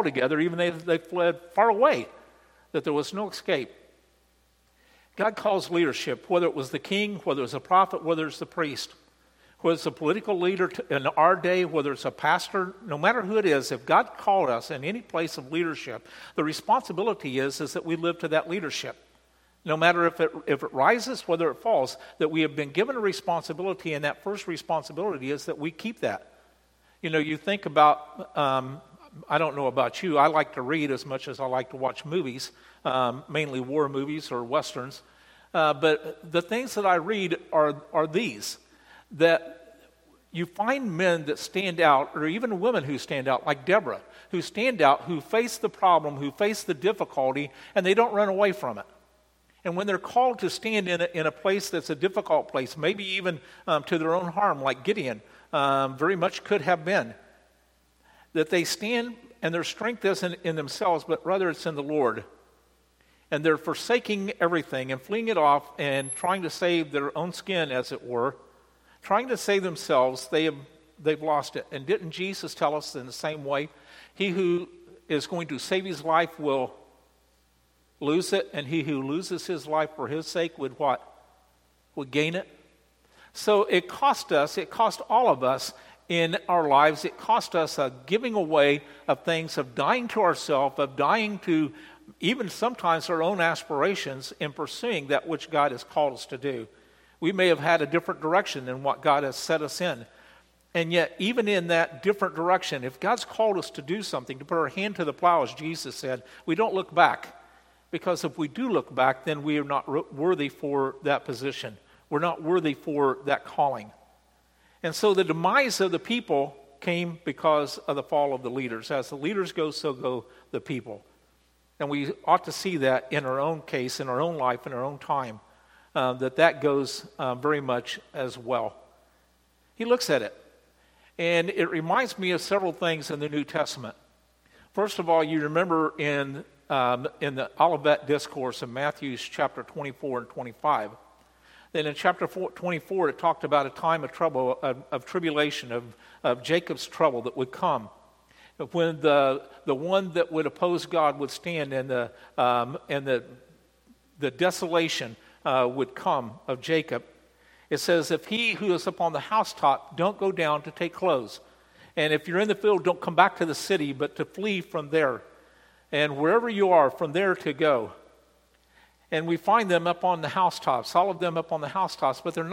all together, even they fled far away, that there was no escape. God calls leadership, whether it was the king, whether it was a prophet, whether it's the priest, whether it's a political leader in our day, whether it's a pastor, no matter who it is, if God called us in any place of leadership, the responsibility is that we live to that leadership. No matter if it rises, whether it falls, that we have been given a responsibility, and that first responsibility is that we keep that. You know, you think about, I don't know about you, I like to read as much as I like to watch movies, mainly war movies or westerns. But the things that I read are these, that you find men that stand out, or even women who stand out, like Deborah, who stand out, who face the problem, who face the difficulty, and they don't run away from it. And when they're called to stand in a place that's a difficult place, maybe even to their own harm, like Gideon very much could have been, that they stand and their strength isn't in themselves, but rather it's in the Lord. And they're forsaking everything and fleeing it off and trying to save their own skin, as it were, trying to save themselves. They've lost it. And didn't Jesus tell us in the same way? He who is going to save his life will lose it, and he who loses his life for his sake would what? Would gain it. So it cost all of us in our lives, it cost us a giving away of things, of dying to ourselves, of dying to even sometimes our own aspirations in pursuing that which God has called us to do. We may have had a different direction than what God has set us in. And yet, even in that different direction, if God's called us to do something, to put our hand to the plow, as Jesus said, we don't look back. Because if we do look back, then we are not worthy for that position. We're not worthy for that calling. And so the demise of the people came because of the fall of the leaders. As the leaders go, so go the people. And we ought to see that in our own case, in our own life, in our own time, that goes very much as well. He looks at it. And it reminds me of several things in the New Testament. First of all, you remember in the Olivet Discourse in Matthew chapter 24 and 25. Then in chapter 24, it talked about a time of trouble, of tribulation, of Jacob's trouble that would come. When the one that would oppose God would stand, and the desolation would come of Jacob. It says, if he who is upon the housetop don't go down to take clothes. And if you're in the field, don't come back to the city, but to flee from there. And wherever you are, from there to go. And we find them up on the housetops, all of them up on the housetops, but they're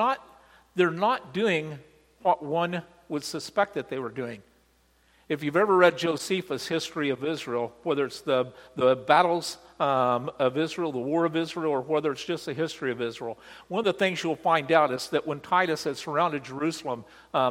not doing what one would suspect that they were doing. If you've ever read Josephus' history of Israel, whether it's the battles of Israel, the war of Israel, or whether it's just the history of Israel, one of the things you'll find out is that when Titus had surrounded Jerusalem,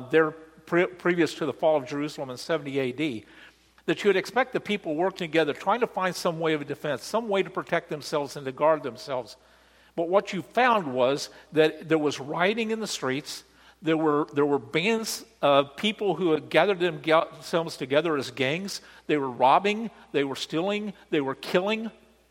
previous to the fall of Jerusalem in 70 A.D., that you would expect the people working together, trying to find some way of defense, some way to protect themselves and to guard themselves. But what you found was that there was rioting in the streets. There were bands of people who had gathered themselves together as gangs. They were robbing, they were stealing, they were killing.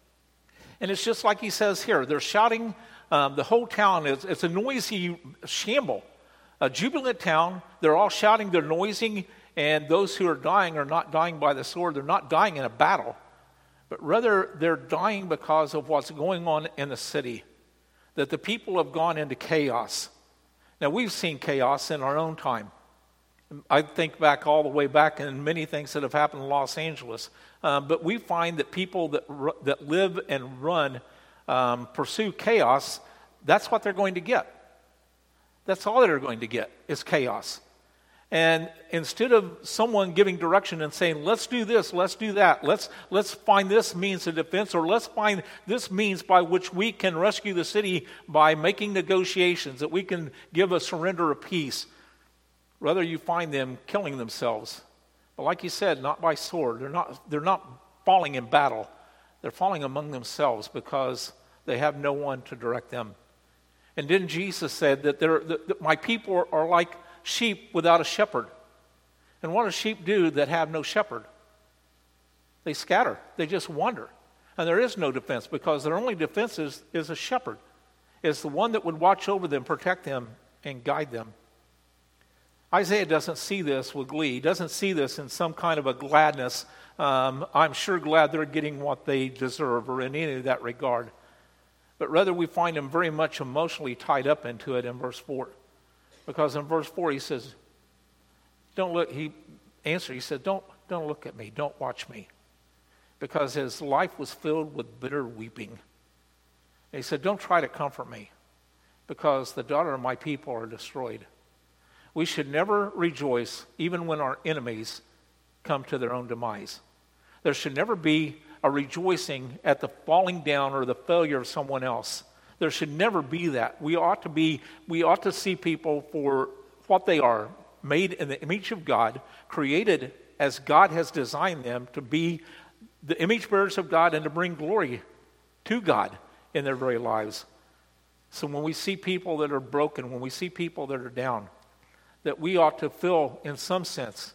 And it's just like he says here. They're shouting, the whole town, it's a noisy shamble. A jubilant town, they're all shouting, they're noisy. And those who are dying are not dying by the sword. They're not dying in a battle. But rather, they're dying because of what's going on in the city. That the people have gone into chaos. Now, we've seen chaos in our own time. I think back all the way back in many things that have happened in Los Angeles. But we find that people that live and run, pursue chaos, that's what they're going to get. That's all they're going to get is chaos. And instead of someone giving direction and saying, let's do this, let's do that, let's find this means of defense, or let's find this means by which we can rescue the city by making negotiations, that we can give a surrender of peace. Rather, you find them killing themselves. But like you said, not by sword. They're not falling in battle. They're falling among themselves because they have no one to direct them. And then Jesus said that my people are like sheep without a shepherd. And what do sheep do that have no shepherd? They scatter. They just wander. And there is no defense because their only defense is a shepherd. Is the one that would watch over them, protect them, and guide them. Isaiah doesn't see this with glee. He doesn't see this in some kind of a gladness. I'm sure glad they're getting what they deserve, or in any of that regard. But rather we find him very much emotionally tied up into it in verse 4. Because in verse 4 he says, don't look, he said, don't look at me, don't watch me. Because his life was filled with bitter weeping. And he said, don't try to comfort me, because the daughter of my people are destroyed. We should never rejoice even when our enemies come to their own demise. There should never be a rejoicing at the falling down or the failure of someone else. There should never be that. We ought to see people for what they are, made in the image of God, created as God has designed them to be the image bearers of God and to bring glory to God in their very lives. So when we see people that are broken, when we see people that are down, that we ought to feel, in some sense,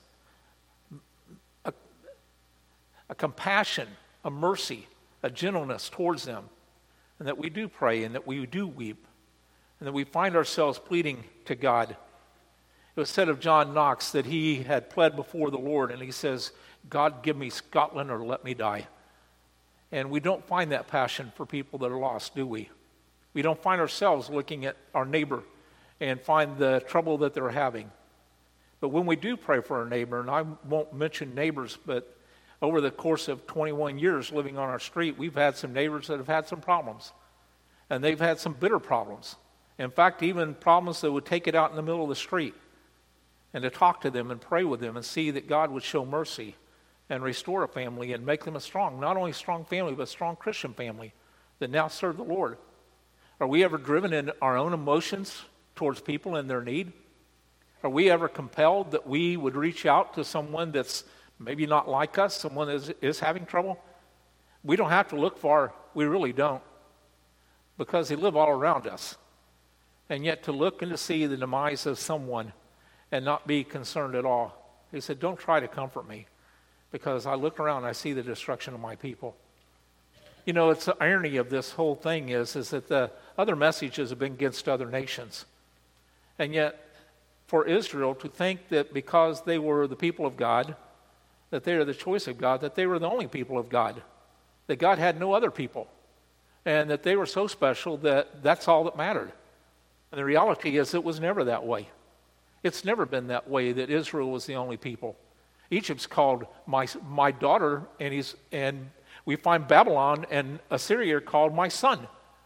a compassion, a mercy, a gentleness towards them, and that we do pray and that we do weep, and that we find ourselves pleading to God. It was said of John Knox that he had pled before the Lord, and he says, God, give me Scotland or let me die. And we don't find that passion for people that are lost, do we? We don't find ourselves looking at our neighbor and find the trouble that they're having. But when we do pray for our neighbor, and I won't mention neighbors, but over the course of 21 years living on our street, we've had some neighbors that have had some problems. And they've had some bitter problems. In fact, even problems that would take it out in the middle of the street. And to talk to them and pray with them and see that God would show mercy and restore a family and make them a strong, not only strong family, but a strong Christian family that now serve the Lord. Are we ever driven in our own emotions towards people in their need? Are we ever compelled that we would reach out to someone that's maybe not like us, someone that is having trouble? We don't have to look far. We really don't. Because they live all around us. And yet to look and to see the demise of someone and not be concerned at all. He said, don't try to comfort me, because I look around and I see the destruction of my people. You know, it's the irony of this whole thing is that the other messages have been against other nations. And yet, for Israel to think that because they were the people of God, that they are the choice of God, that they were the only people of God, that God had no other people, and that they were so special that that's all that mattered. And the reality is it was never that way. It's never been that way, that Israel was the only people. Egypt's called my daughter, and we find Babylon and Assyria are called my son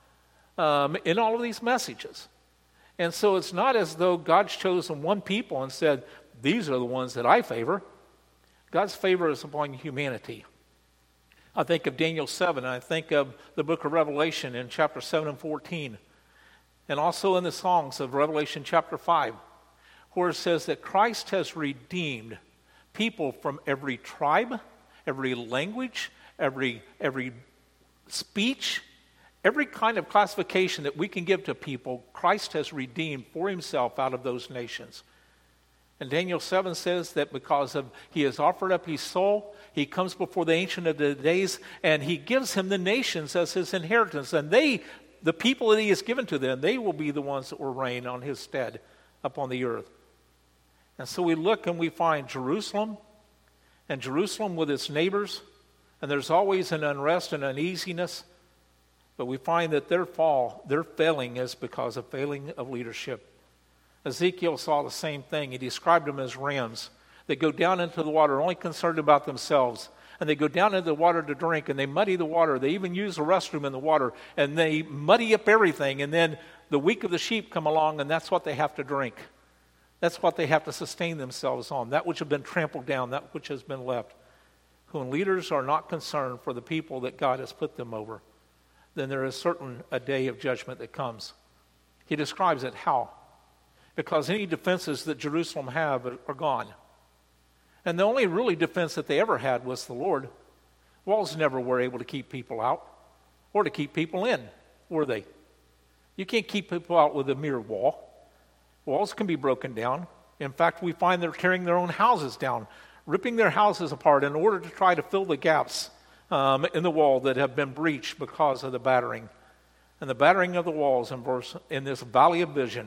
in all of these messages. And so it's not as though God's chosen one people and said, these are the ones that I favor. God's favor is upon humanity. I think of Daniel 7, and I think of the book of Revelation in chapter 7 and 14, and also in the songs of Revelation chapter 5, where it says that Christ has redeemed people from every tribe, every language, every speech, every kind of classification that we can give to people. Christ has redeemed for himself out of those nations. And Daniel 7 says that because of he has offered up his soul, he comes before the Ancient of the Days, and he gives him the nations as his inheritance. And the people that he has given to them, they will be the ones that will reign on his stead upon the earth. And so we look and we find Jerusalem, and Jerusalem with its neighbors, and there's always an unrest and uneasiness, but we find that their failing is because of failing of leadership. Ezekiel saw the same thing. He described them as rams. They go down into the water only concerned about themselves, and they go down into the water to drink, and they muddy the water. They even use the restroom in the water, and they muddy up everything, and then the weak of the sheep come along, and that's what they have to drink. That's what they have to sustain themselves on, that which has been trampled down, that which has been left. When leaders are not concerned for the people that God has put them over, then there is certain a day of judgment that comes. He describes it how? Because any defenses that Jerusalem have are gone. And the only really defense that they ever had was the Lord. Walls never were able to keep people out or to keep people in, were they? You can't keep people out with a mere wall. Walls can be broken down. In fact, we find they're tearing their own houses down, ripping their houses apart in order to try to fill the gaps in the wall that have been breached because of the battering. And the battering of the walls in this valley of vision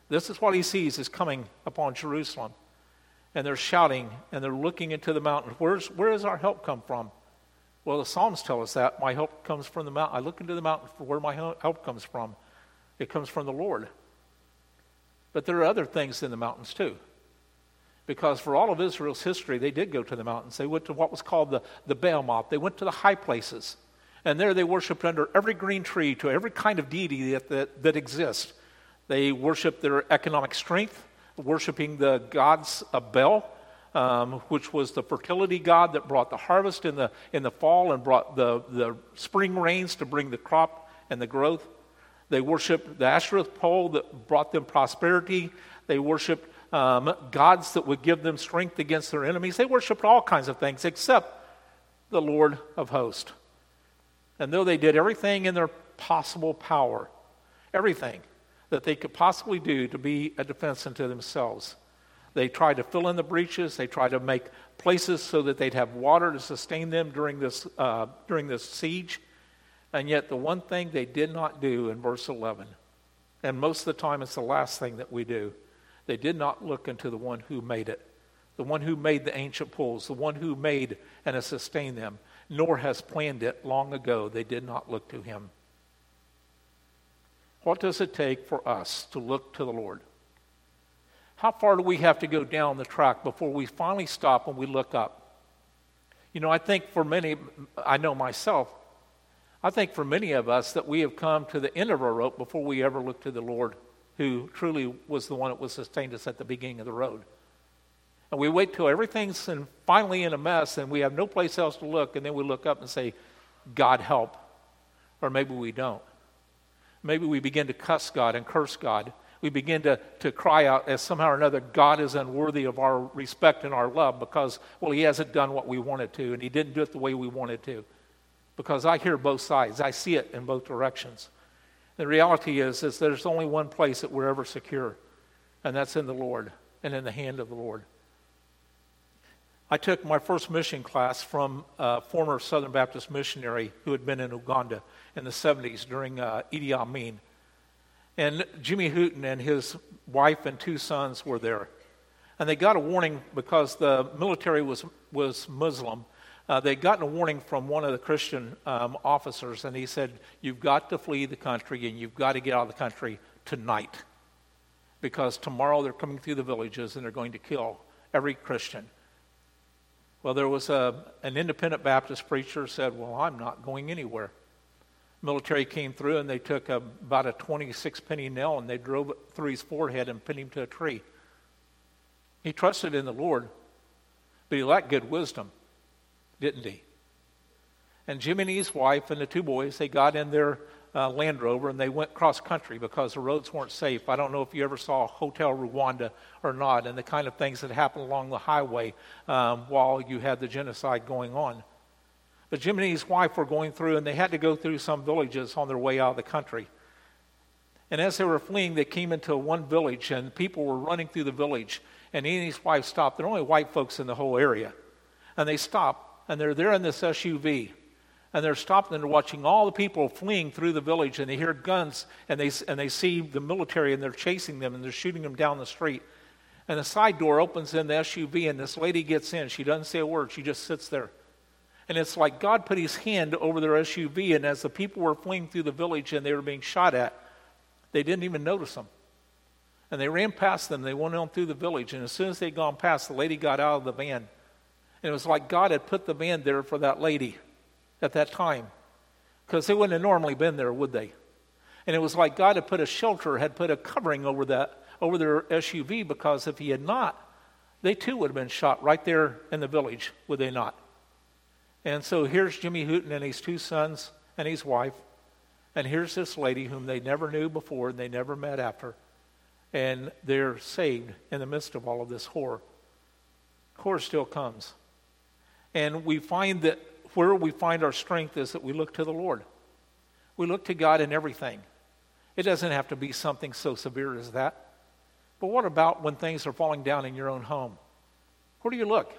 This is what he sees is coming upon Jerusalem. And they're shouting, and they're looking into the mountains. Where does our help come from? Well, the Psalms tell us that. My help comes from the mountain. I look into the mountain for where my help comes from. It comes from the Lord. But there are other things in the mountains too. Because for all of Israel's history, they did go to the mountains. They went to what was called the Baal-moth. They went to the high places. And there they worshiped under every green tree to every kind of deity that exists. They worshiped their economic strength, worshiping the gods of Baal, which was the fertility god that brought the harvest in the fall and brought the spring rains to bring the crop and the growth. They worshiped the Ashereth pole that brought them prosperity. They worshiped gods that would give them strength against their enemies. They worshiped all kinds of things except the Lord of hosts. And though they did everything in their possible power, everything that they could possibly do to be a defense unto themselves, they tried to fill in the breaches. They tried to make places so that they'd have water to sustain them during this siege. And yet the one thing they did not do in verse 11, and most of the time it's the last thing that we do, they did not look into the one who made it, the one who made the ancient pools, the one who made and has sustained them, nor has planned it long ago. They did not look to him. What does it take for us to look to the Lord? How far do we have to go down the track before we finally stop and we look up? You know, I think for many, I know myself, I think for many of us that we have come to the end of our rope before we ever look to the Lord, who truly was the one that was sustained us at the beginning of the road. And we wait till everything's finally in a mess and we have no place else to look, and then we look up and say, God help. Or maybe we don't. Maybe we begin to cuss God and curse God. We begin to cry out as somehow or another God is unworthy of our respect and our love because, well, he hasn't done what we wanted to, and he didn't do it the way we wanted to. Because I hear both sides. I see it in both directions. The reality is there's only one place that we're ever secure, and that's in the Lord and in the hand of the Lord. I took my first mission class from a former Southern Baptist missionary who had been in Uganda in the 70s during Idi Amin. And Jimmy Hooten and his wife and 2 sons were there. And they got a warning because the military was Muslim. They'd gotten a warning from one of the Christian officers, and he said, you've got to flee the country and you've got to get out of the country tonight. Because tomorrow they're coming through the villages and they're going to kill every Christian. Well, there was an independent Baptist preacher said, well, I'm not going anywhere. Military came through and they took about a 26-penny nail and they drove it through his forehead and pinned him to a tree. He trusted in the Lord, but he lacked good wisdom, didn't he? And Jimmy and his wife and the 2 boys, they got in their Land Rover and they went cross country because the roads weren't safe. I don't know if you ever saw Hotel Rwanda or not, and the kind of things that happened along the highway while you had the genocide going on. But Jimmy and his wife were going through, and they had to go through some villages on their way out of the country. And as they were fleeing, they came into one village, and people were running through the village. And he and his wife stopped. There are only white folks in the whole area. And they stop, and they're there in this SUV. And they're stopping and they're watching all the people fleeing through the village, and they hear guns, and they see the military, and they're chasing them, and they're shooting them down the street. And the side door opens in the SUV, and this lady gets in. She doesn't say a word. She just sits there. And it's like God put his hand over their SUV, and as the people were fleeing through the village and they were being shot at, they didn't even notice them. And they ran past them. They went on through the village, and as soon as they'd gone past, the lady got out of the van. And it was like God had put the van there for that lady at that time, because they wouldn't have normally been there, would they? And it was like God had put a shelter, had put a covering over their SUV, because if he had not, they too would have been shot right there in the village, would they not? And so here's Jimmy Hooten and his 2 sons and his wife, and here's this lady whom they never knew before and they never met after, and they're saved in the midst of all of this horror. Horror still comes. And we find that where we find our strength is that we look to the Lord. We look to God in everything. It doesn't have to be something so severe as that. But what about when things are falling down in your own home? Where do you look?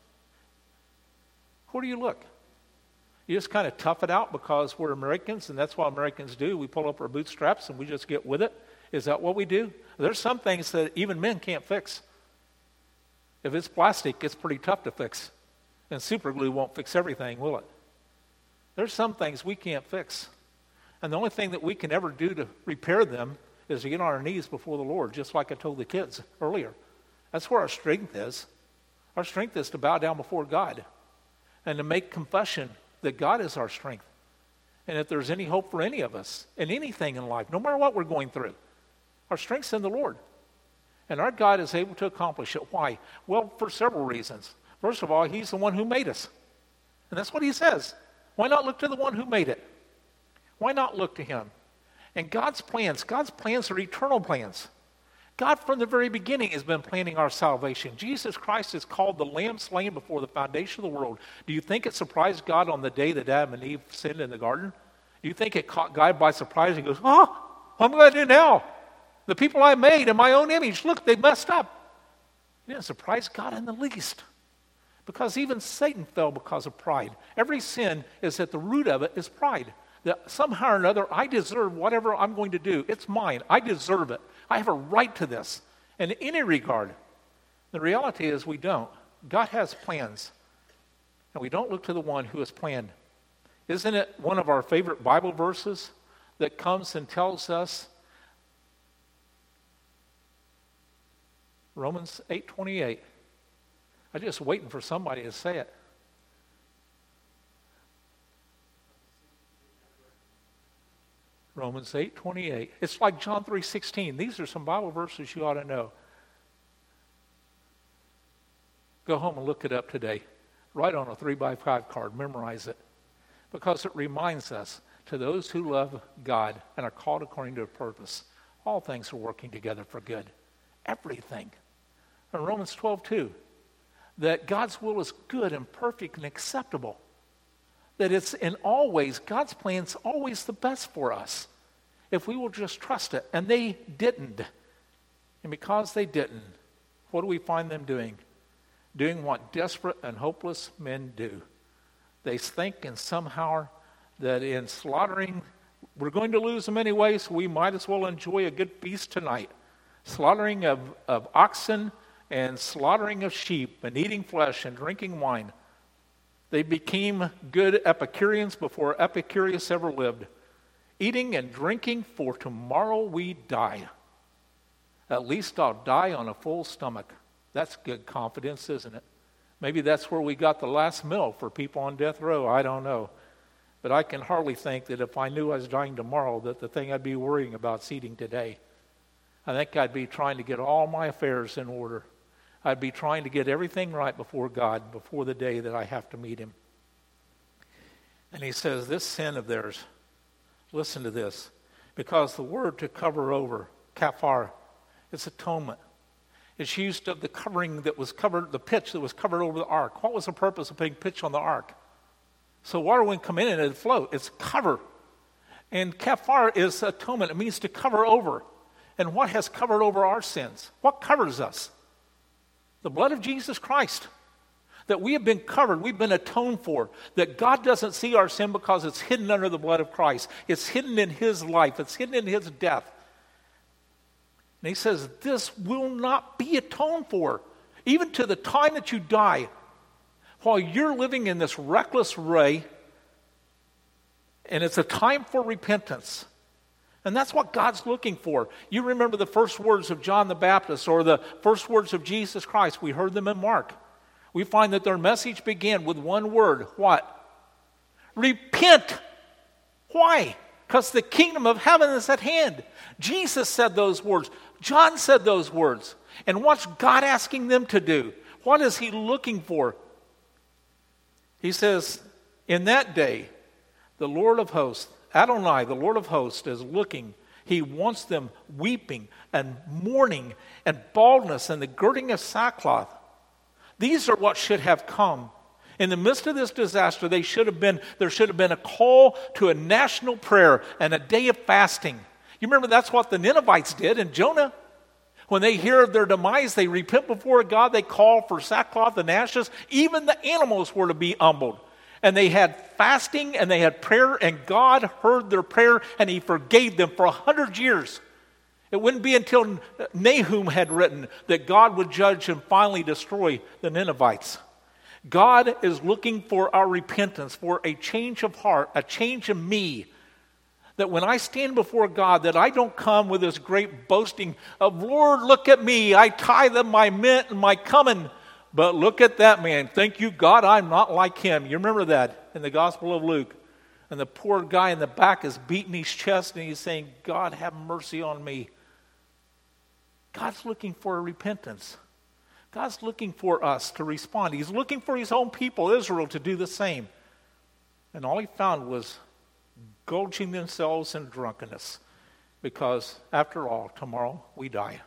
Where do you look? You just kind of tough it out because we're Americans, and that's what Americans do. We pull up our bootstraps and we just get with it, Is that what we do? There's some things that even men can't fix. If it's plastic, it's pretty tough to fix. And super glue won't fix everything, will it? There's some things we can't fix. And the only thing that we can ever do to repair them is to get on our knees before the Lord, just like I told the kids earlier. That's where our strength is. Our strength is to bow down before God and to make confession that God is our strength. And if there's any hope for any of us in anything in life, no matter what we're going through, our strength's in the Lord. And our God is able to accomplish it. Why? Well, for several reasons. First of all, he's the one who made us. And that's what he says. Why not look to the one who made it? Why not look to him? And God's plans are eternal plans. God from the very beginning has been planning our salvation. Jesus Christ is called the Lamb slain before the foundation of the world. Do you think it surprised God on the day that Adam and Eve sinned in the garden? Do you think it caught God by surprise? He goes, what am I going to do now? The people I made in my own image, look, they messed up. It didn't surprise God in the least. Because even Satan fell because of pride. Every sin is at the root of it is pride. That somehow or another, I deserve whatever I'm going to do. It's mine. I deserve it. I have a right to this. And in any regard, the reality is we don't. God has plans. And we don't look to the one who has planned. Isn't it one of our favorite Bible verses that comes and tells us, Romans 8:28. I'm just waiting for somebody to say it. Romans 8:28. It's like John 3:16. These are some Bible verses you ought to know. Go home and look it up today. Write on a 3x5 card. Memorize it. Because it reminds us, to those who love God and are called according to a purpose, all things are working together for good. Everything. In Romans 12:2, that God's will is good and perfect and acceptable. That it's in all ways, God's plan's always the best for us, if we will just trust it. And they didn't. And because they didn't, what do we find them doing? Doing what desperate and hopeless men do. They think and somehow that in slaughtering, we're going to lose them anyway, so we might as well enjoy a good feast tonight. Slaughtering of oxen and slaughtering of sheep and eating flesh and drinking wine. They became good Epicureans before Epicurus ever lived. Eating and drinking, for tomorrow we die. At least I'll die on a full stomach. That's good confidence, isn't it? Maybe that's where we got the last meal for people on death row. I don't know. But I can hardly think that if I knew I was dying tomorrow, that the thing I'd be worrying about is eating today. I think I'd be trying to get all my affairs in order. I'd be trying to get everything right before God, before the day that I have to meet him. And he says, this sin of theirs, listen to this, because the word to cover over, kafar, it's atonement. It's used of the covering that was covered, the pitch that was covered over the ark. What was the purpose of putting pitch on the ark? So water wouldn't come in and it'd float. It's cover. And kafar is atonement. It means to cover over. And what has covered over our sins? What covers us? The blood of Jesus Christ. That we have been covered, we've been atoned for. That God doesn't see our sin because it's hidden under the blood of Christ. It's hidden in his life. It's hidden in his death. And he says, this will not be atoned for. Even to the time that you die. While you're living in this reckless way. And it's a time for repentance. And that's what God's looking for. You remember the first words of John the Baptist or the first words of Jesus Christ. We heard them in Mark. We find that their message began with one word. What? Repent. Why? Because the kingdom of heaven is at hand. Jesus said those words. John said those words. And what's God asking them to do? What is he looking for? He says, in that day, the Lord of hosts, Adonai, the Lord of hosts, is looking. He wants them weeping and mourning and baldness and the girding of sackcloth. These are what should have come. In the midst of this disaster, there should have been a call to a national prayer and a day of fasting. You remember that's what the Ninevites did in Jonah. When they hear of their demise, they repent before God. They call for sackcloth and ashes. Even the animals were to be humbled. And they had fasting and they had prayer, and God heard their prayer and he forgave them for 100 years. It wouldn't be until Nahum had written that God would judge and finally destroy the Ninevites. God is looking for our repentance, for a change of heart, a change in me. That when I stand before God, that I don't come with this great boasting of, Lord, look at me, I tithe of my mint and my cumin. But look at that man. Thank you, God, I'm not like him. You remember that in the Gospel of Luke. And the poor guy in the back is beating his chest and he's saying, God, have mercy on me. God's looking for a repentance. God's looking for us to respond. He's looking for his own people, Israel, to do the same. And all he found was gorging themselves in drunkenness. Because, after all, tomorrow we die.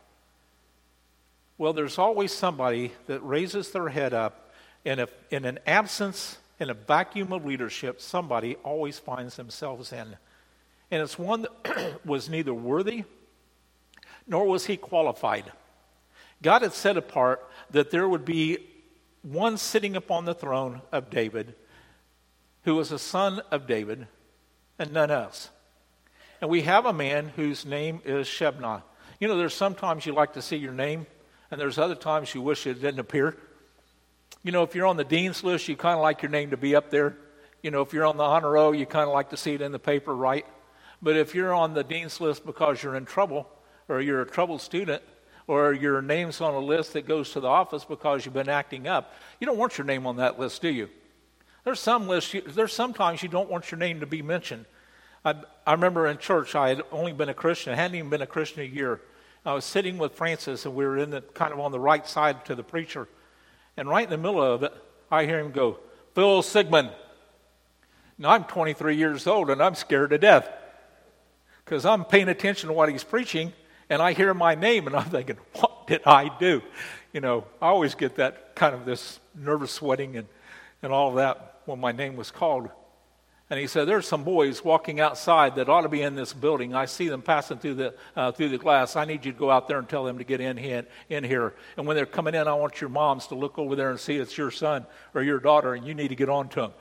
Well, there's always somebody that raises their head up, and if in an absence, in a vacuum of leadership, somebody always finds themselves in. And it's one that was neither worthy nor was he qualified. God had set apart that there would be one sitting upon the throne of David who was a son of David and none else. And we have a man whose name is Shebna. You know, there's sometimes you like to see your name, and there's other times you wish it didn't appear. You know, if you're on the dean's list, you kind of like your name to be up there. You know, if you're on the honor roll, you kind of like to see it in the paper, right? But if you're on the dean's list because you're in trouble, or you're a troubled student, or your name's on a list that goes to the office because you've been acting up, you don't want your name on that list, do you? There's some lists, there's sometimes you don't want your name to be mentioned. I remember in church, I had only been a Christian. I hadn't even been a Christian a year. I was sitting with Francis, and we were in the kind of on the right side to the preacher. And right in the middle of it, I hear him go, Phil Sigmund. Now, I'm 23 years old, and I'm scared to death because I'm paying attention to what he's preaching, and I hear my name, and I'm thinking, what did I do? You know, I always get that kind of this nervous sweating and all of that when my name was called. And he said, there's some boys walking outside that ought to be in this building. I see them passing through the glass. I need you to go out there and tell them to get in here. And when they're coming in, I want your moms to look over there and see it's your son or your daughter, and you need to get on to them.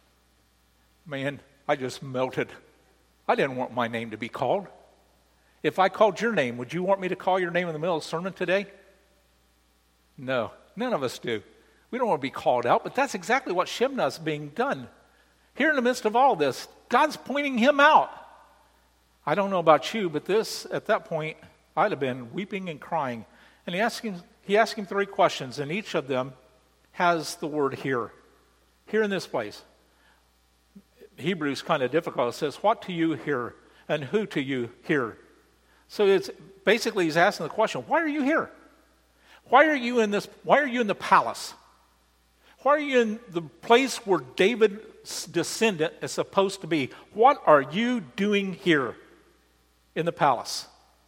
Man, I just melted. I didn't want my name to be called. If I called your name, would you want me to call your name in the middle of the sermon today? No, none of us do. We don't want to be called out, but that's exactly what Shebna is being done. Here in the midst of all this, God's pointing him out. I don't know about you, but at that point, I'd have been weeping and crying. And he asked him 3 questions, and each of them has the word here. Here in this place. Hebrew's kind of difficult. It says, what to you here, and who to you here? So it's basically he's asking the question, why are you here? Why are you in the palace? Why are you in the place where David's descendant is supposed to be? What are you doing here in the palace?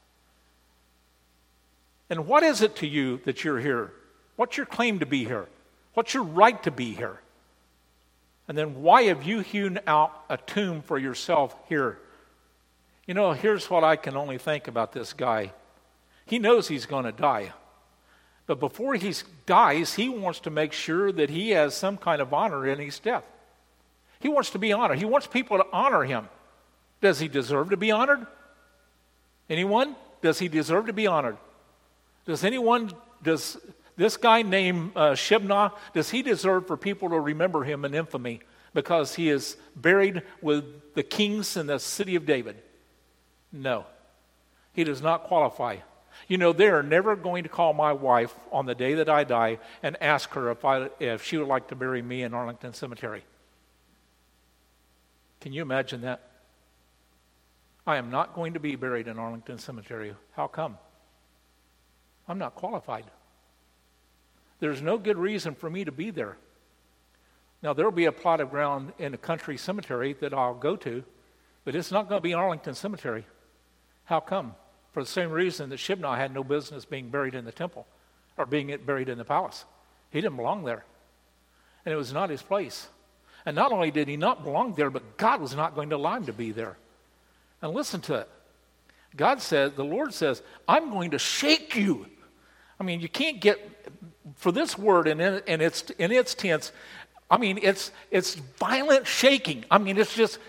And what is it to you that you're here? What's your claim to be here? What's your right to be here? And then why have you hewn out a tomb for yourself here? You know, here's what I can only think about this guy. He knows he's going to die. But before he dies, he wants to make sure that he has some kind of honor in his death. He wants to be honored. He wants people to honor him. Does he deserve to be honored? Anyone? Does he deserve to be honored? Does this guy named Shebna, does he deserve for people to remember him in infamy because he is buried with the kings in the city of David? No. He does not qualify. You know, they are never going to call my wife on the day that I die and ask her if she would like to bury me in Arlington Cemetery. Can you imagine that? I am not going to be buried in Arlington Cemetery. How come? I'm not qualified. There's no good reason for me to be there. Now, there will be a plot of ground in a country cemetery that I'll go to, but it's not going to be Arlington Cemetery. How come? For the same reason that Shebna had no business being buried in the temple or being buried in the palace. He didn't belong there. And it was not his place. And not only did he not belong there, but God was not going to allow him to be there. And listen to it. The Lord says, I'm going to shake you. I mean, you can't get, for this word in its tense, I mean, it's violent shaking. I mean, it's just,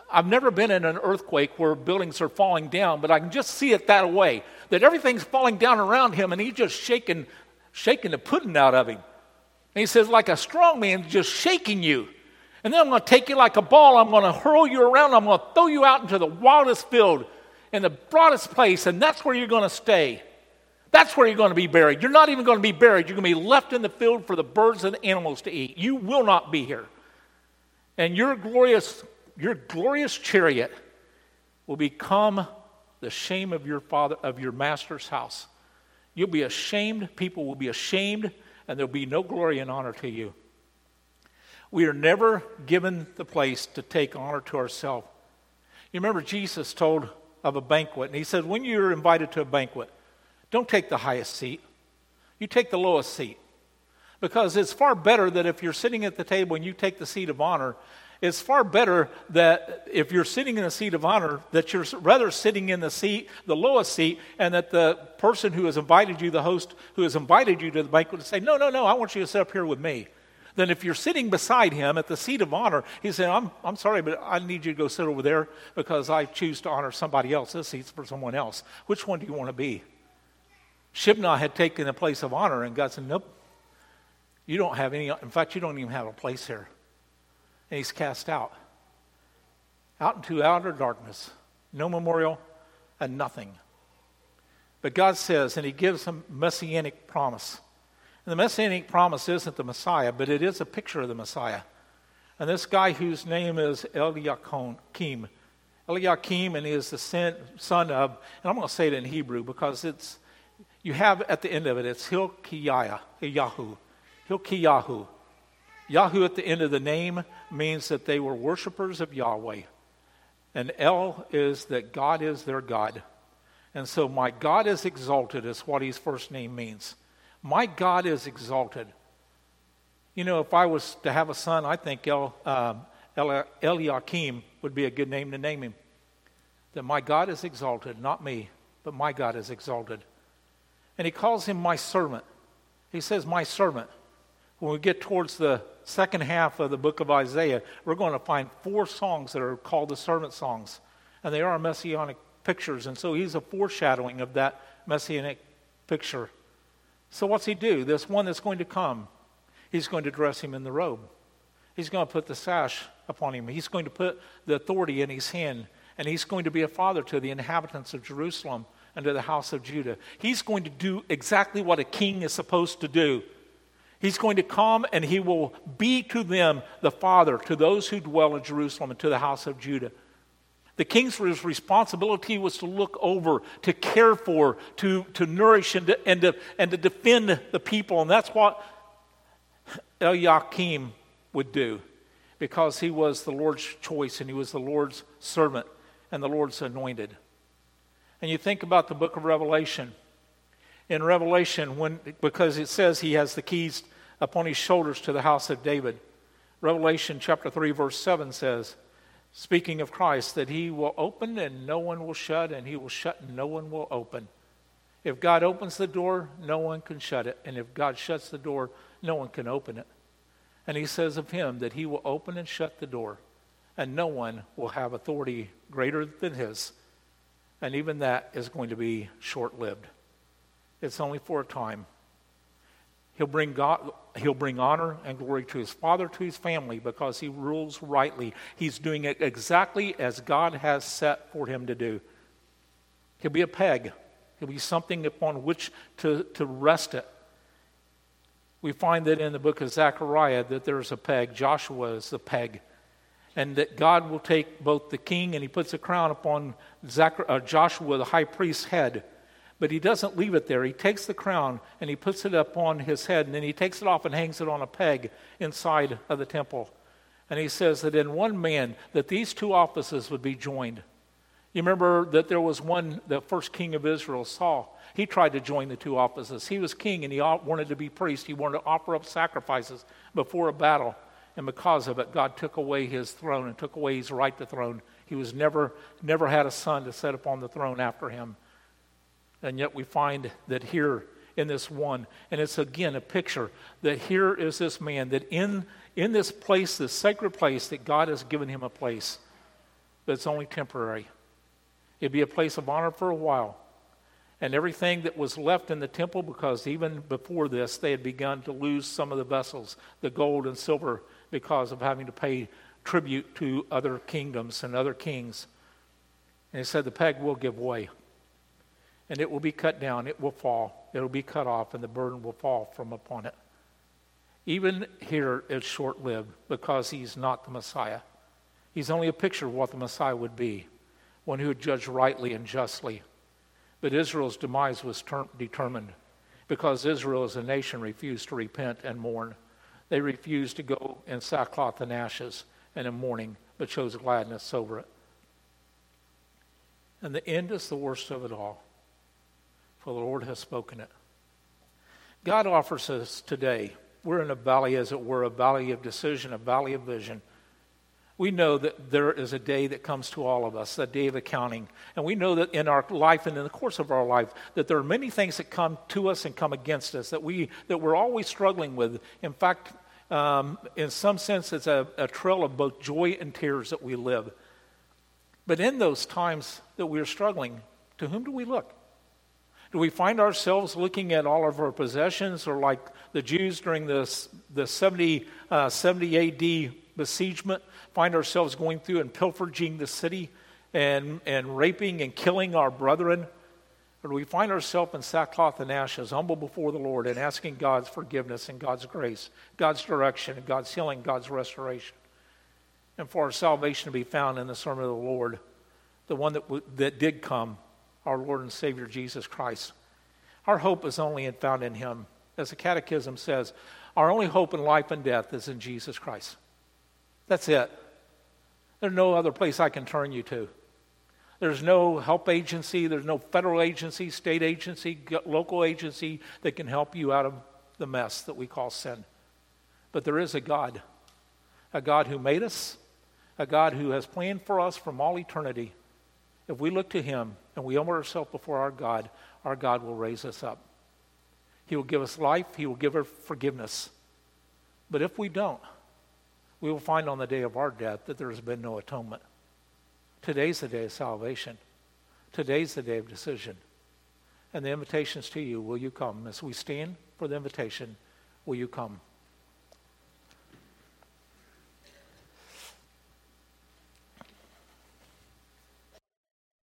I've never been in an earthquake where buildings are falling down, but I can just see it that way, that everything's falling down around him, and he's just shaking the pudding out of him. And he says, like a strong man just shaking you. And then I'm going to take you like a ball, I'm going to hurl you around, I'm going to throw you out into the wildest field, in the broadest place, and that's where you're going to stay. That's where you're going to be buried. You're not even going to be buried. You're going to be left in the field for the birds and animals to eat. You will not be here. And your glorious chariot will become the shame of your master's house. You'll be ashamed. People will be ashamed, and there'll be no glory and honor to you. We are never given the place to take honor to ourselves. You remember Jesus told of a banquet, and he said, when you're invited to a banquet, don't take the highest seat. You take the lowest seat. Because it's far better that if you're sitting at the table and you take the seat of honor, it's far better that if you're sitting in the seat of honor, that you're rather sitting in the lowest seat, and that the person who has invited you, the host who has invited you to the banquet, say, no, I want you to sit up here with me. Then if you're sitting beside him at the seat of honor, he's saying, I'm sorry, but I need you to go sit over there because I choose to honor somebody else. This seat's for someone else. Which one do you want to be? Shibnah had taken the place of honor, and God said, nope, you don't have any. In fact, you don't even have a place here. And he's cast out into outer darkness, no memorial and nothing. But God says, and he gives a messianic promise. And the messianic promise isn't the Messiah, but it is a picture of the Messiah. And this guy whose name is Eliakim, and he is the son of, and I'm going to say it in Hebrew because you have at the end of it, it's Hilkiyahu. Yahu at the end of the name means that they were worshipers of Yahweh. And El is that God is their God. And so my God is exalted is what his first name means. My God is exalted. You know, if I was to have a son, I think Eliakim would be a good name to name him. That my God is exalted, not me, but my God is exalted. And he calls him my servant. He says, my servant. When we get towards the second half of the book of Isaiah, we're going to find 4 songs that are called the servant songs. And they are messianic pictures. And so he's a foreshadowing of that messianic picture. So what's he do? This one that's going to come, he's going to dress him in the robe. He's going to put the sash upon him. He's going to put the authority in his hand. And he's going to be a father to the inhabitants of Jerusalem and to the house of Judah. He's going to do exactly what a king is supposed to do. He's going to come and he will be to them the father, to those who dwell in Jerusalem and to the house of Judah. The king's responsibility was to look over, to care for, to nourish, and to defend the people. And that's what Eliakim would do, because he was the Lord's choice and he was the Lord's servant and the Lord's anointed. And you think about the book of Revelation. In Revelation, because it says he has the keys upon his shoulders to the house of David. Revelation chapter 3 verse 7 says, speaking of Christ, that he will open and no one will shut, and he will shut and no one will open. If God opens the door, no one can shut it. And if God shuts the door, no one can open it. And he says of him that he will open and shut the door, and no one will have authority greater than his. And even that is going to be short-lived. It's only for a time. He'll bring honor and glory to his father, to his family, because he rules rightly. He's doing it exactly as God has set for him to do. He'll be a peg. He'll be something upon which to rest it. We find that in the book of Zechariah that there's a peg. Joshua is the peg. And that God will take both the king, and he puts a crown upon Joshua, the high priest's head. But he doesn't leave it there. He takes the crown and he puts it up on his head, and then he takes it off and hangs it on a peg inside of the temple. And he says that in one man that these 2 offices would be joined. You remember that there was one, the first king of Israel, Saul. He tried to join the 2 offices. He was king and he wanted to be priest. He wanted to offer up sacrifices before a battle. And because of it, God took away his throne and took away his right to throne. He was never had a son to sit upon the throne after him. And yet we find that here in this one, and it's again a picture, that here is this man, that in this place, this sacred place, that God has given him a place. but it's only temporary. It'd be a place of honor for a while. And everything that was left in the temple, because even before this, they had begun to lose some of the vessels, the gold and silver, because of having to pay tribute to other kingdoms and other kings. And he said the peg will give way. And it will be cut down, it will fall, it will be cut off, and the burden will fall from upon it. Even here, it's short-lived, because he's not the Messiah. He's only a picture of what the Messiah would be, one who would judge rightly and justly. But Israel's demise was determined, because Israel as a nation refused to repent and mourn. They refused to go in sackcloth and ashes and in mourning, but chose gladness over it. And the end is the worst of it all, for the Lord has spoken it. God offers us today, we're in a valley, as it were, a valley of decision, a valley of vision. We know that there is a day that comes to all of us, a day of accounting. And we know that in our life and in the course of our life, that there are many things that come to us and come against us that we're always struggling with. In fact, in some sense, it's a trail of both joy and tears that we live. But in those times that we are struggling, to whom do we look? Do we find ourselves looking at all of our possessions, or like the Jews during the 70 AD besiegement, find ourselves going through and pillaging the city and raping and killing our brethren? Or do we find ourselves in sackcloth and ashes, humble before the Lord, and asking God's forgiveness and God's grace, God's direction, and God's healing, God's restoration, and for our salvation to be found in the servant of the Lord, the one that did come, our Lord and Savior Jesus Christ? Our hope is only found in Him. As the Catechism says, our only hope in life and death is in Jesus Christ. That's it. There's no other place I can turn you to. There's no help agency, there's no federal agency, state agency, local agency that can help you out of the mess that we call sin. But there is a God who made us, a God who has planned for us from all eternity. If we look to Him and we humble ourselves before our God will raise us up. He will give us life, He will give us forgiveness. But if we don't, we will find on the day of our death that there has been no atonement. Today's the day of salvation. Today's the day of decision. And the invitation's to you. Will you come? As we stand for the invitation, will you come?